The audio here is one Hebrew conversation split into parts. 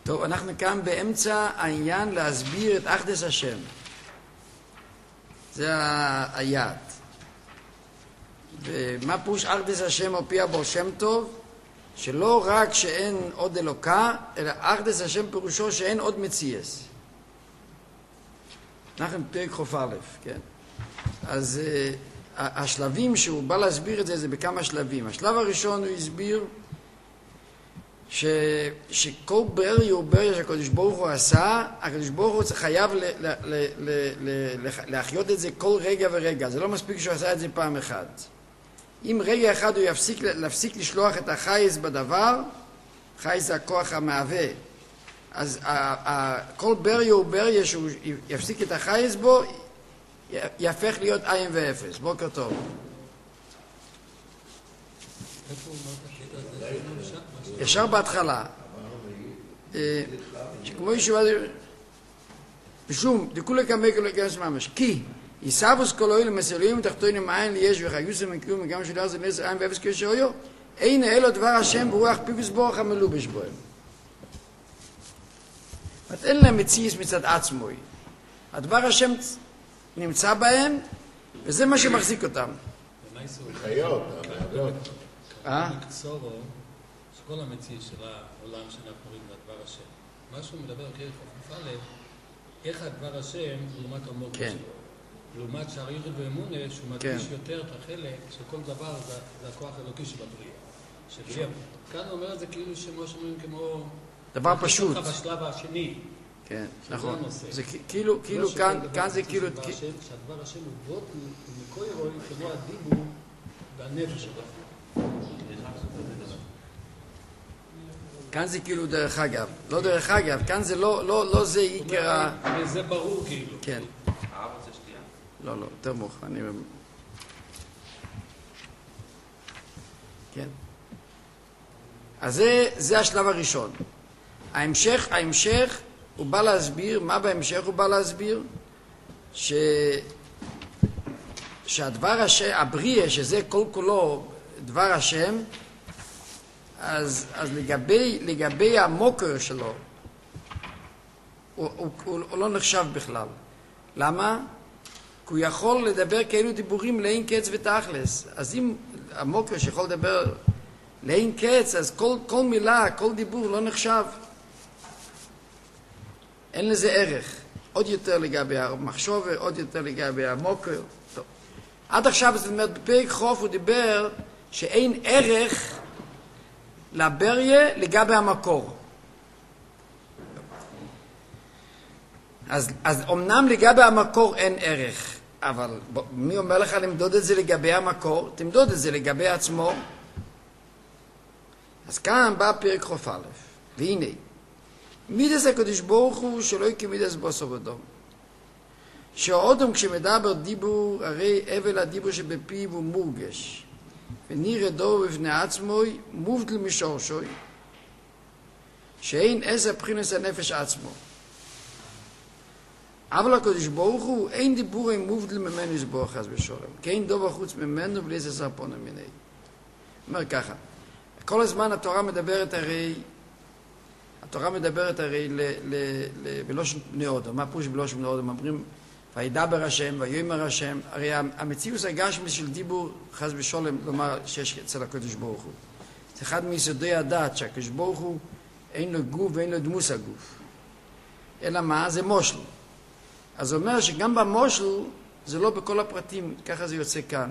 טוב, אנחנו כאן באמצע העניין להסביר את אחדות השם. זה היעד. ומה פירוש אחדות השם הופיע בו שם טוב? שלא רק שאין עוד אלוקה, אלא אחדות השם פירושו שאין עוד מציאס. אנחנו פרק חוף א', כן? אז השלבים שהוא בא להסביר את זה, זה בכמה שלבים. השלב הראשון הוא הסביר שכל בריא הוא בריא שהקדוש ברוך הוא עשה, הקדוש ברוך הוא חייב להחיות את זה כל רגע ורגע. זה לא מספיק שהוא עשה את זה פעם אחת. אם רגע אחד הוא יפסיק לשלוח את החייס בדבר, חייס זה הכוח המהווה, אז כל בריא הוא בריא שהוא יפסיק את החייס בו, יהפך להיות עין ואפס. בוקר טוב. ישר בהתחלה. שכמו ישובה, משום, דכולי כמי כולי כמס ממש. כי יסבוס כל אוהל מסלולים תחתונים עין ליש וחיוסם וקיום וגם שלא זה נס עין ואפס כאשר היו. אין אלו דבר השם ברוח פיבוס בורח המלובש בוהם. אין להם מציאס מצד עצמוי. הדבר השם נמצא בהם, וזה מה שמחזיק אותם. חיות, מקצורו, שכל המציאות של העולם שאנחנו רואים לדבר השם. מה שהוא מדבר כרך חוף א', איך הדבר השם לעומת המוגר שלו. לעומת שהריחד ואמונה, שהוא מדגיש יותר את החלק שכל דבר זה הכוח האלוקי שבבריאה. כאן הוא אומר את זה כאילו שמה שאומרים כמו... דבר פשוט. בשלב השני. כן, נכון. זה כאילו, כאן זה כאילו... שהדבר השם הוא בוט ומכל אירועי כמו הדיבור והנפש שלו. כאן זה כאילו דרך אגב. לא דרך אגב, כאן זה לא זה עיקר... זה ברור כאילו. כן. לא, יותר מאוחר. כן. אז זה השלב הראשון. ההמשך הוא בא להסביר, מה בהמשך הוא בא להסביר? שהדבר השם, הבריאה, שזה כל כולו דבר השם, אז לגבי המוקר שלו, הוא לא נחשב בכלל. למה? כי הוא יכול לדבר כאלו דיבורים לאין קץ ותכלס. אז אם המוקר שיכול לדבר לאין קץ, אז כל מילה, כל דיבור לא נחשב. אין לזה ערך. עוד יותר לגבי המחשוב, עוד יותר לגבי המוקר. טוב. עד עכשיו, זאת אומרת, בפרק חוף הוא דיבר שאין ערך לבריה לגבי המקור. אז אמנם לגבי המקור אין ערך, אבל מי אומר לך למדוד את זה לגבי המקור? תמדוד את זה לגבי עצמו. אז כאן בא פרק חוף א', והנה, מידס הקדוש ברוך הוא שלא כמידס בוסו ודום. שהאודם כשמדבר דיבור, הרי אבל הדיבור שבפיו הוא מורגש, ונראה דור בפני עצמוי, מובדל משורשוי, שאין עשר בחינס הנפש עצמו. אבל הקדוש ברוך הוא אין דיבור עם מובדל ממנו יסבור חס ושלום, כי אין דבר חוץ ממנו בלי עשר פונה מיני. אומר ככה, כל הזמן התורה מדברת הרי בלושן בני אדם. מה פירוש בלושן בני אדם? אומרים וידבר השם ויאמר השם. הרי המציאות הגשמית של דיבור חס ושלום לומר שיש אצל הקדוש ברוך הוא. זה אחד מיסודי הדת שהקדוש ברוך הוא אין לו גוף ואין לו דמוס הגוף. אלא מה? זה מושל. אז הוא אומר שגם במושל זה לא בכל הפרטים, ככה זה יוצא כאן.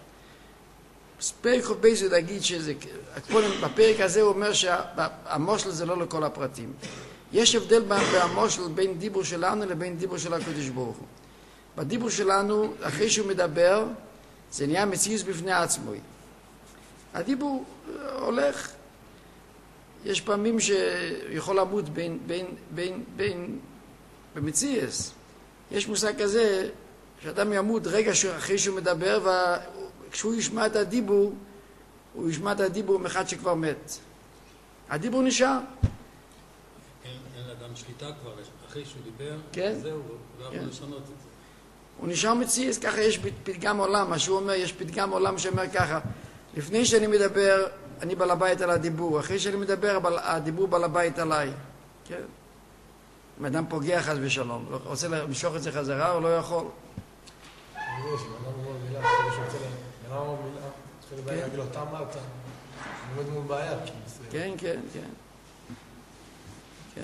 פרק חוף בייס הוא להגיד שזה, בפרק הזה הוא אומר שהמושל זה לא לכל הפרטים. יש הבדל במושל בין דיבור שלנו לבין דיבור של הקדוש ברוך הוא. בדיבור שלנו, אחרי שהוא מדבר, זה נהיה מציאות בפני עצמוי. הדיבור הולך. יש פעמים שיכול למות בין במציאות. יש מושג כזה שאדם ימות רגע אחרי שהוא מדבר, וכשהוא ישמע את הדיבור, הוא ישמע את הדיבור מאחד שכבר מת. הדיבור נשאר. אין לאדם שליטה כבר, אחרי שהוא דיבר, כן? זהו, לא יכול לשנות את זה. הוא נשאר מציאס, ככה יש פתגם עולם, מה שהוא אומר, יש פתגם עולם שאומר ככה, לפני שאני מדבר, אני בעל הבית על הדיבור, אחרי שאני מדבר, הדיבור בעל הבית עליי. כן. אם אדם פוגע חס ושלום, רוצה למשוך את זה חזרה או לא יכול? אני יודע שבן אדם אומר מילה, בן אדם אומר מילה, צריך לדעת להגיד לו, אתה אמרת, אני עומד מול בעיה. כן, כן, כן. כן.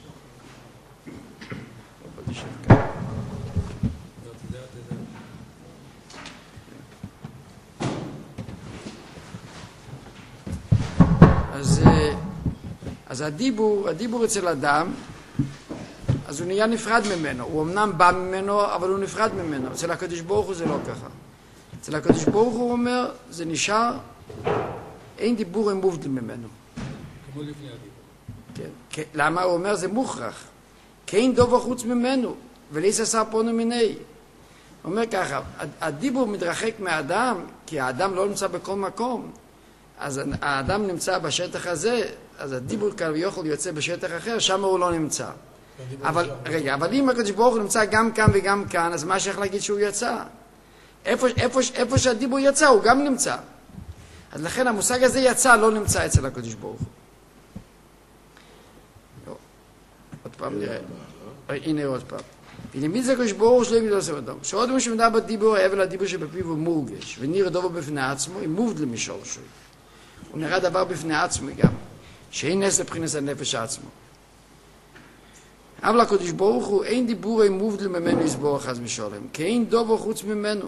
בוא תשב כאן. אז הדיבור אצל אדם, אז הוא נהיה נפרד ממנו. הוא אמנם בא ממנו, אבל הוא נפרד ממנו. אצל הקדוש ברוך הוא זה לא ככה. אצל הקדוש ברוך הוא אומר, זה נשאר, אין דיבור אין מובדל ממנו. כמו לפני הדיבור. כן. למה הוא אומר? זה מוכרח. כי אין דובר חוץ ממנו, וליס עשר פונו מיני. הוא אומר ככה, הדיבור מתרחק מהאדם, כי האדם לא נמצא בכל מקום. אז האדם נמצא בשטח הזה, אז הדיבור כביכול יוצא בשטח אחר, שם הוא לא נמצא. אבל אם הקדוש ברוך הוא נמצא גם כאן וגם כאן, אז מה שייך להגיד שהוא יצא? איפה שהדיבור יצא, הוא גם נמצא. אז לכן המושג הזה יצא, לא נמצא אצל הקדוש ברוך הוא. עוד פעם נראה. הנה עוד פעם. ולמיד זה הקדוש ברוך הוא שלא יגיד עושה אדם. שעוד מה שמדע בדיבור, אבל הדיבור שבפיו הוא מורגש, ונראה דבר בפני עצמו, היא מובדל משורשו. הוא נראה דבר בפני עצמו גם, שאין נס לבחינת הנפש עצמו. אבל הקדוש ברוך הוא אין דיבורי מובדל ממנו יסבור חס ושלום, כי אין דבר חוץ ממנו.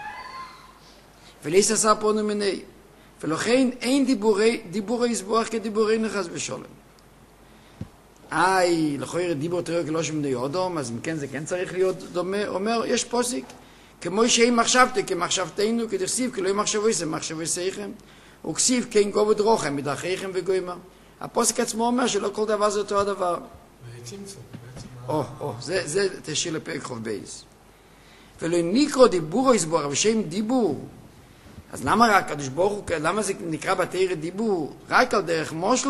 וליס עשה פונו מיני, ולכן אין דיבורי יסבור כדיבורי חס ושלום. לכאורה דיבור תראו כלא שמדי אודום, אז אם כן זה כן צריך להיות דומה. אומר, יש פוסק, כמו שאין מחשבתי כמחשבתנו, כדכסיב, כי לא מחשבוי זה מחשבוי סייכם. וכסיב כן גובד רוחם מדרכיכם וגוימה. הפוסק עצמו אומר שלא כל דבר זה אותו הדבר. זה תשאיר לפרק חוב בייס. ולא נקרא דיבור או יסבור, אבל שם דיבור. אז למה רק הקדוש ברוך הוא, למה זה נקרא בתורה דיבור? רק על דרך מושל,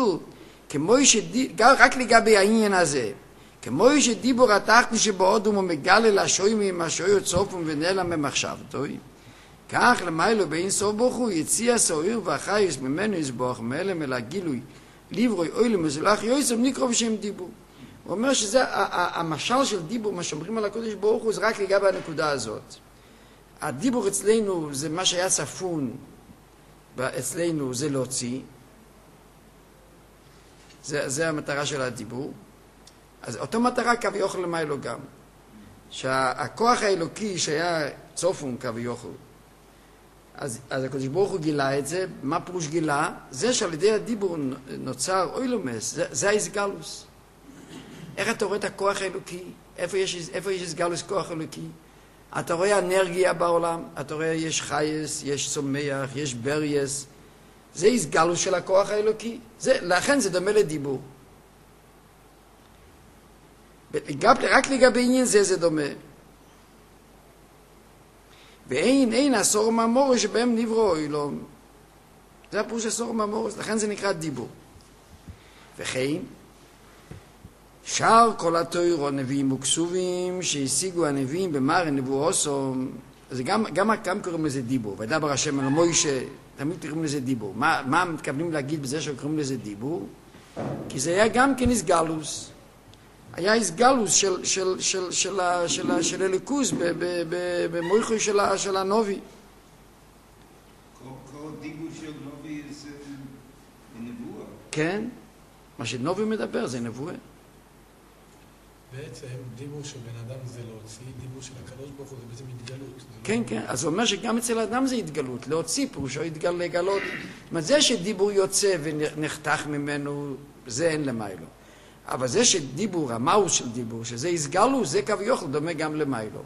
רק לגבי העניין הזה. כמו שדיבור התחתני שבאודום הוא מגלה לשוימים מה שויו צופום ונעלם ממחשבתו. כך למיילו באין סוף ברוך הוא יציע סועיר והחייס ממנו יסבוח מאלם אל הגילוי ליברוי אוי מזולח יויסם נקרא בשם דיבור. הוא אומר שזה המשל של דיבור, מה שאומרים על הקדוש ברוך הוא, זה רק לגבי הנקודה הזאת. הדיבור אצלנו זה מה שהיה צפון, אצלנו זה להוציא, זה המטרה של הדיבור. אז אותו מטרה כביכול למיילו גם, שהכוח האלוקי שהיה צופון כביכול, אז הקדוש ברוך הוא גילה את זה. מה פירוש גילה? זה שעל ידי הדיבור נוצר אוילומס, זה ההסגלוס. איך אתה רואה את הכוח האלוקי? איפה יש הסגלוס כוח אלוקי? אתה רואה אנרגיה בעולם, אתה רואה יש חייס, יש צומח, יש ברייס. זה הסגלוס של הכוח האלוקי. לכן זה דומה לדיבור. רק לגבי עניין זה דומה. ואין אסור מהמורש שבהם נברוא אילום. זה הפירוש אסור מהמורש, לכן זה נקרא דיבור. וכן, שאר כל התוירו נביאים וכסובים שהשיגו הנביאים במראה נבואוסום, אז גם קוראים לזה דיבור. וידבר השם אל מוישה, תמיד קוראים לזה דיבור. מה מתכוונים להגיד בזה שקוראים לזה דיבור? כי זה היה גם כן הסגלוס. היה הסגלוס של אלוקוס במויכוי של הנובי. כל דיבור של נובי זה נבואה. כן, מה שנובי מדבר זה נבואה. בעצם דיבור של בן אדם זה להוציא, דיבור של הקדוש ברוך הוא זה בעצם התגלות. כן, כן, אז הוא אומר שגם אצל האדם זה התגלות, להוציא פירושו לגלות. זאת אומרת, זה שדיבור יוצא ונחתך ממנו, זה אין למיילו. אבל זה שדיבור, המאוס של דיבור, שזה הסגלו, זה כביכול דומה גם למיילו.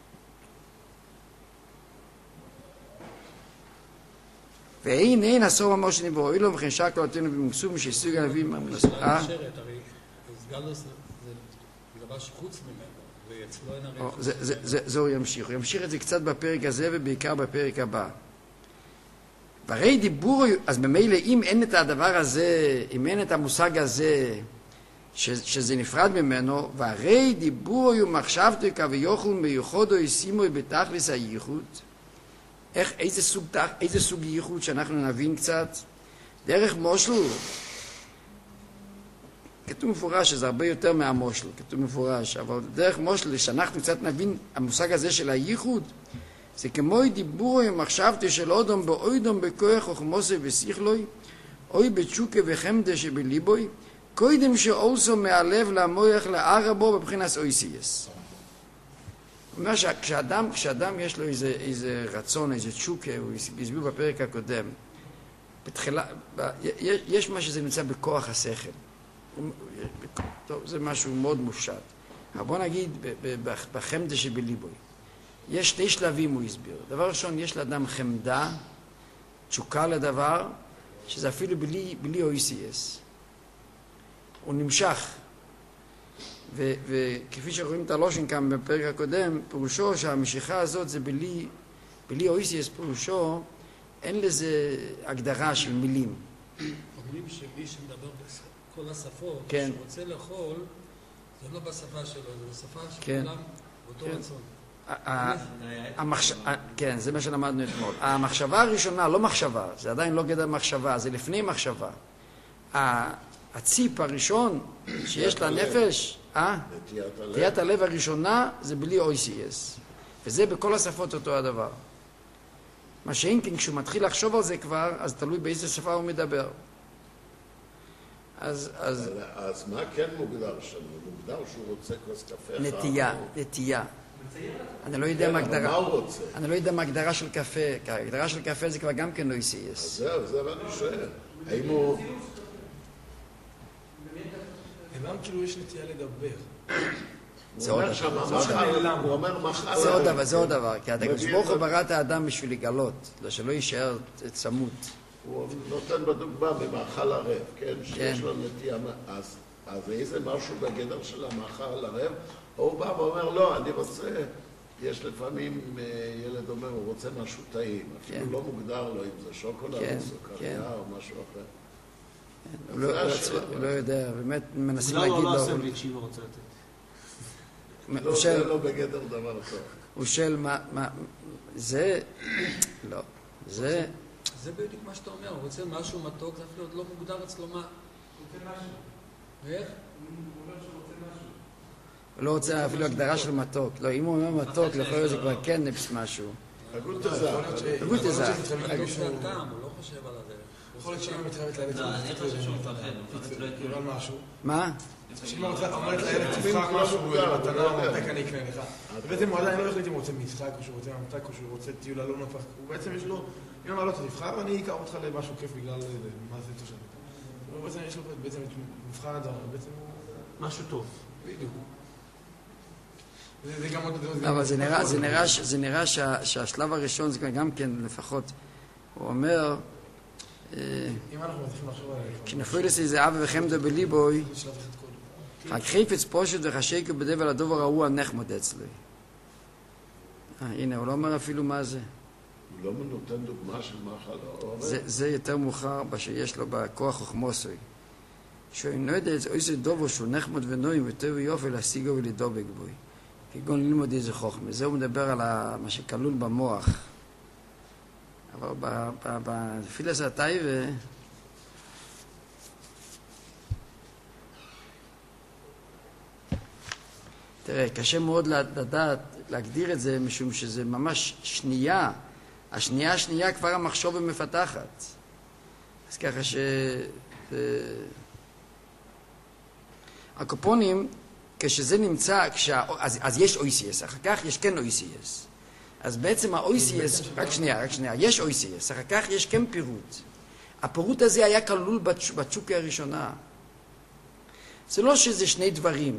ואין אסור ממש שנברוא אילו וכן שקל אותנו במקסום שהשיג הנביאים מהמנסה. הרי הסגלו זה דבר שחוץ ממנו, ואצלו אין הרי... זה הוא ימשיך. הוא ימשיך את זה קצת בפרק הזה ובעיקר בפרק הבא. והרי דיבור, אז במילא אם אין את הדבר הזה, אם אין את המושג הזה, שזה נפרד ממנו, והרי דיבור הוא מחשבתו כביכול מיוחדו ישימו בתכלס הייחוד. איזה סוג ייחוד שאנחנו נבין קצת? דרך מושלו. כתוב מפורש שזה הרבה יותר מהמושל, כתוב מפורש, אבל דרך מושל, שאנחנו קצת נבין, המושג הזה של הייחוד, זה כמו דיבור מחשבתי של אודום באוידום בכוח וחמוסי ושיחלוי, אוי בתשוקה וחמדה שבליבוי, קודם שאולסו מהלב למוח לערבו בבחינס אויסייס. הוא אומר שכשאדם יש לו איזה רצון, איזה תשוקה, הוא הסביר בפרק הקודם, בתחילה, יש מה שזה נמצא בכוח השכל. טוב, זה משהו מאוד מופשט. אבל בוא נגיד בחמדה שבליבוי. יש שני שלבים, הוא הסביר. דבר ראשון, יש לאדם חמדה, תשוקה לדבר, שזה אפילו בלי OECS. הוא נמשך. וכפי שרואים את הלושן כאן בפרק הקודם, פירושו שהמשיכה הזאת זה בלי OECS, פירושו אין לזה הגדרה של מילים. אומרים שמי שמדבר בכל השפות, כן. שרוצה לאכול, זה לא בשפה שלו, זה בשפה של כן. כולם, באותו כן. רצון. כן, זה מה שלמדנו אתמול. המחשבה הראשונה, לא מחשבה, זה עדיין לא גדר מחשבה, זה לפני מחשבה. הציפ הראשון שיש לנפש, נטיית הלב הראשונה, זה בלי OECS. וזה בכל השפות אותו הדבר. מה שאם כן, כשהוא מתחיל לחשוב על זה כבר, אז תלוי באיזה שפה הוא מדבר. אז מה כן מוגדר שם? מוגדר שהוא רוצה כוס קפה? נטייה. אני לא יודע מה ההגדרה. מה הוא רוצה? אני לא יודע מה ההגדרה של קפה. ההגדרה של קפה זה כבר גם כן OECS. אז זהו, אני שואל. האם הוא... גם כאילו יש נטייה לדבר. הוא אומר מחל. זה עוד דבר. כי הקדוש ברוך הוא ברא את האדם בשביל לגלות, שלא יישאר צמוד. הוא נותן בדוגמה ממאכל ערב, כן? שיש לו נטייה... אז איזה משהו בגדר של המאכל ערב? הוא בא ואומר, לא, אני רוצה... יש לפעמים ילד אומר, הוא רוצה משהו טעים. אפילו לא מוגדר לו אם זה שוקולד או סוכריה או משהו אחר. הוא לא יודע, באמת מנסים להגיד לו... לא הסנדוויץ' שהיא רוצה לתת. זה לא בגדר דבר טוב. הוא שואל מה... זה... לא. זה... זה בדיוק מה שאתה אומר, הוא רוצה משהו מתוק, זה אפילו עוד לא מוגדר אצלו מה. הוא רוצה משהו. ואיך? הוא אומר שהוא רוצה משהו. הוא לא רוצה אפילו הגדרה של מתוק. לא, אם הוא אומר מתוק, יכול להיות זה כבר כן משהו. הגות הזה. הגות הזה. הוא לא חושב על הדרך. יכול להיות שאמא מתחייבת לילד אני חושב שהוא מפחד, על משהו. מה? שאמא אומרת לילד תבחר משהו, מתנה או ממתק אני אקנה לך. ובעצם הוא עדיין לא החליט אם הוא רוצה משחק או שהוא רוצה ממתק או שהוא רוצה טיול אלון הפך. הוא בעצם יש לו, אם אמר לו תבחר ואני אקח אותך למשהו כיף בגלל מה זה תושב. הוא בעצם יש לו בעצם מבחר הדבר, בעצם הוא... משהו טוב. בדיוק. זה גם עוד... אבל זה נראה שהשלב הראשון זה גם כן לפחות, הוא אומר, אם אנחנו מתחילים לחשוב עליהם... כשנפוילס איזה אבא וחמדה בליבוי, רק חפץ פושט וחשקה בדבר הדובר ההוא הנחמד אצלי. הנה, הוא לא אומר אפילו מה זה. הוא לא נותן דוגמה של מאכל העורב? זה יותר מאוחר שיש לו בכוח חוכמוסוי. שהוא לא יודע איזה דובר שהוא נחמד ונועים יותר ויופי להשיגו ולדובק בוי. כגון ללמוד איזה חוכמה. זה הוא מדבר על מה שכלול במוח. אבל בפילס הטייבה תראה, קשה מאוד לדעת, להגדיר את זה משום שזה ממש שנייה. השנייה כבר המחשוב מפתחת. אז ככה הקופונים, כשזה נמצא, אז יש OECS, אחר כך יש כן OECS. אז בעצם ה-OECS, רק שנייה, יש OECS, אחר כך יש כן פירוט. הפירוט הזה היה כלול בתשוקה הראשונה. זה לא שזה שני דברים.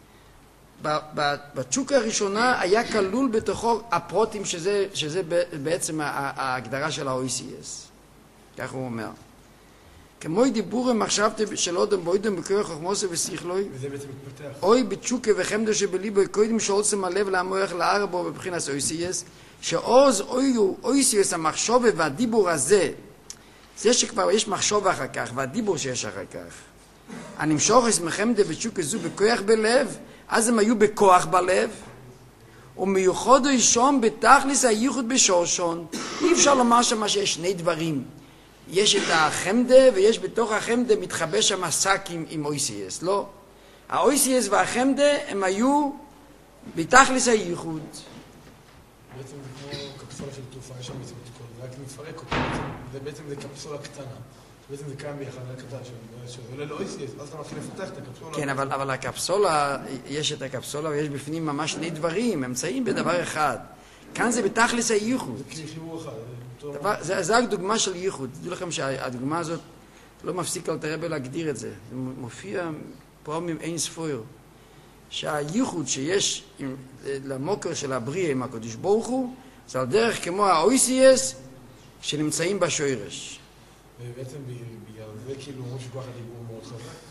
בתשוקה הראשונה היה כלול בתוכו הפרוטים שזה בעצם ההגדרה של ה-OECS. כך הוא אומר. כמו דיבור מחשבתי של אודם בוידם בכוח חוכמוסו ושיחלוי, וזה בעצם מתפתח. אוי בתשוקה וחמדה שבליבו קודם שעוצם הלב למוח לערבו בבחינת OECS, שעוז OECS המחשוב והדיבור הזה, זה שכבר יש מחשוב אחר כך והדיבור שיש אחר כך, הנמשוך מחמדה ותשוקה זו בכוח בלב, אז הם היו בכוח בלב, ומיוחד ראשון בתכלס הייחוד בשורשון. אי אפשר לומר שמה שיש שני דברים. יש את החמדה, ויש בתוך החמדה מתחבא שם שק עם אויסיאס, לא? האויסיאס והחמדה הם היו בתכלס הייחוד. בעצם זה כמו קפסולה של תרופה, יש שם בעצם את כל זה, רק מפרק אותו, בעצם זה קפסולה קטנה. בעצם זה קיים ביחד, זה קטן, שזה עולה לאויסיאס, אז אתה מתחיל לפתח את הקפסולה. כן, אבל הקפסולה, יש את הקפסולה ויש בפנים ממש שני דברים, אמצעים בדבר אחד. כאן זה בתכלס הייחוד. זה כאילו חיבור אחד. זה רק דוגמה של ייחוד. תדעו לכם שהדוגמה הזאת לא מפסיק אלתר רבי להגדיר את זה. זה מופיע פעמים אין ספור. שהייחוד שיש למוקר של הבריאה עם הקדוש ברוך הוא, זה על דרך כמו האויסיאס שנמצאים בשורש. ובעצם בגלל זה כאילו אומרים שכוח הדיבור מאוד חזק?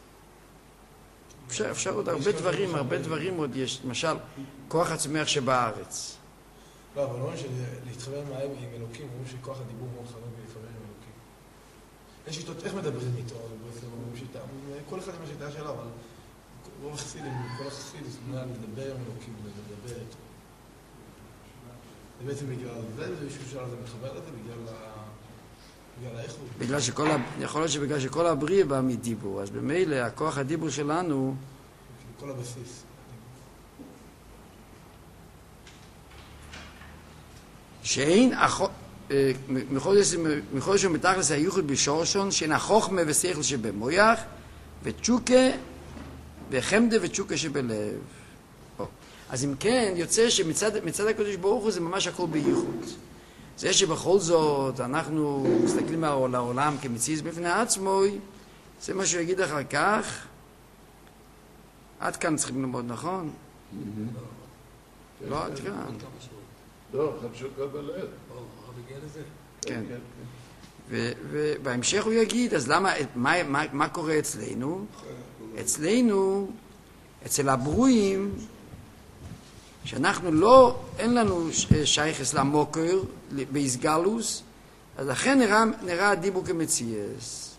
אפשר עוד הרבה דברים עוד יש. למשל, כוח הצומח שבארץ. לא, אבל אומרים שלהתחבר עם אלוקים, אומרים שכוח הדיבור מאוד חזק ולהתחבר עם אלוקים. יש שיטות, איך מדברים איתו? אומרים שיטה, כל אחד עם השיטה שלו, אבל רוב החסידים, כל החסידים, לדבר עם אלוקים, לדבר איתו. זה בעצם בגלל זה, איזשהו שלב זה מתחבר לזה, בגלל האיכות. יכול להיות שבגלל שכל הבריאה בא מדיבור, אז במילא הכוח הדיבור שלנו... כל הבסיס. שאין מחודש ומתכלס הייחוד בשורשון שאין החוכמה ושכל שבמויח ותשוקה וחמדה ותשוקה שבלב. אז אם כן יוצא שמצד הקדוש ברוך הוא זה ממש הכל בייחוד. זה שבכל זאת אנחנו מסתכלים על העולם כמציאות בפני עצמו, זה מה שהוא יגיד אחר כך. עד כאן צריכים ללמוד, נכון? לא עד כאן. לא, חדשות כל בלב. הרב הגיע לזה? כן. ובהמשך הוא יגיד, אז למה, מה קורה אצלנו? אצלנו, אצל הברואים, שאנחנו לא, אין לנו שייכס למוקר, בהסגלוס, אז לכן נראה הדיבור כמציאס.